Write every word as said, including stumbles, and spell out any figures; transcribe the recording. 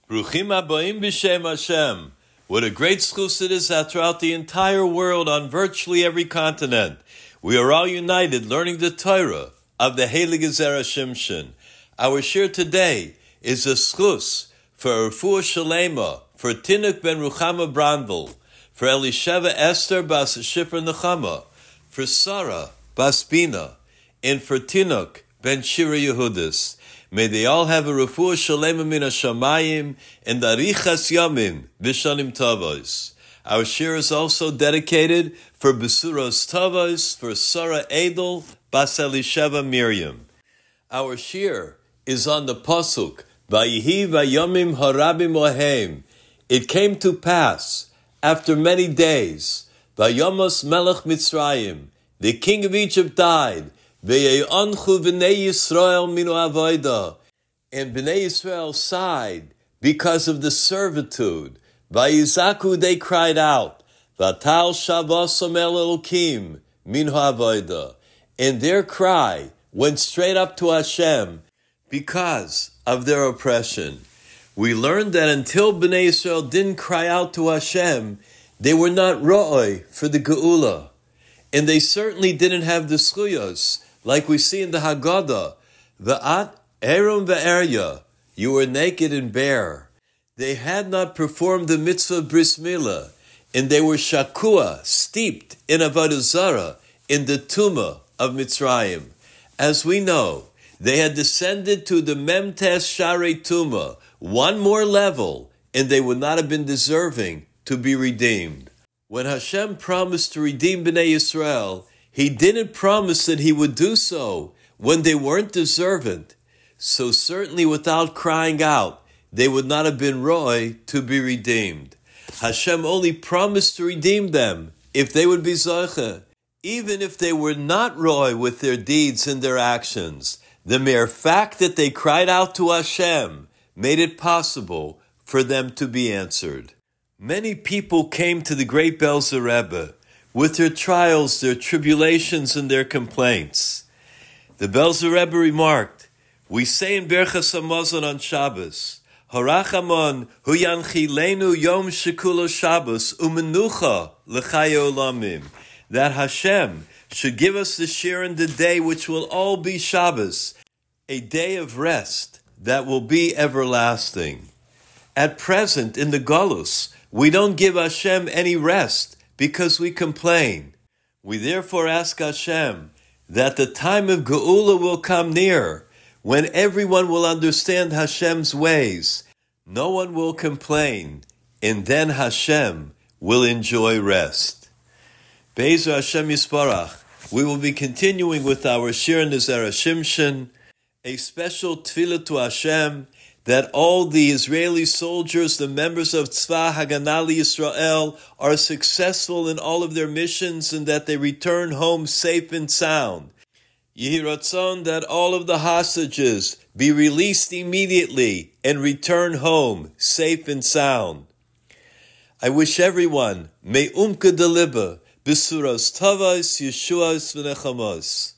Bruchim habayim b'shem Hashem. What a great schus it is that throughout the entire world, on virtually every continent, we are all united learning the Torah of the Heilige Zera Shimshon. Our shir today is a schus for Refuah Shalema, for Tinuk ben Ruchama Brandel, for Elisheva Esther bas Shifra Nechama, for Sarah bas Bina, and for Tinuk ben Shira Yehudis. May they all have a refuah shalema min hashamayim and arichas yamim v'shanim tavos. Our shir is also dedicated for Besuros Tavos, for Sarah Edel bas Elisheva Miriam. Our shir is on the pasuk Vayihi vayomim harabim ohem. It came to pass after many days, Vayomos melech Mitzrayim, the king of Egypt died. Ve'ye'anchu b'nei Yisrael minu avoda, and b'nei Yisrael sighed because of the servitude. Vayizaku, they cried out, Vatal shavasam el Elokim minu avoda, and their cry went straight up to Hashem because of their oppression. We learned that until b'nei Yisrael didn't cry out to Hashem, they were not ro'oi for the geula, and they certainly didn't have the schuyos. Like we see in the Haggadah, Va'at Erum Ve'erya, you were naked and bare. They had not performed the mitzvah of Bris Milah, and they were shakua, steeped in Avodah Zarah, in the Tumah of Mitzrayim. As we know, they had descended to the Memtes Sharei Tumah, one more level, and they would not have been deserving to be redeemed. When Hashem promised to redeem Bnei Yisrael, He didn't promise that He would do so when they weren't deserving. So certainly without crying out, they would not have been roy to be redeemed. Hashem only promised to redeem them if they would be zoche. Even if they were not roy with their deeds and their actions, the mere fact that they cried out to Hashem made it possible for them to be answered. Many people came to the great Belzer Rebbe with their trials, their tribulations, and their complaints. The Belzer Rebbe remarked, we say in Berchas Hamazon on Shabbos, Harachamon hu yanchilenu yom shekulo Shabbos umenucha l'chaye olamim, that Hashem should give us the shir in the day which will all be Shabbos, a day of rest that will be everlasting. At present, in the Golus, we don't give Hashem any rest, because we complain. We therefore ask Hashem that the time of Geula will come near, when everyone will understand Hashem's ways. No one will complain, and then Hashem will enjoy rest. Be'ezer Hashem Yisparach, we will be continuing with our Shir in the Zera Shimshon, a special tefillah to Hashem, that all the Israeli soldiers, the members of Tzva Haganah Yisrael, are successful in all of their missions and that they return home safe and sound. Yehi Ratzon, that all of the hostages be released immediately and return home safe and sound. I wish everyone, Me'umka Deliba, Bisuras Tavas, Yeshuas V'nechamos.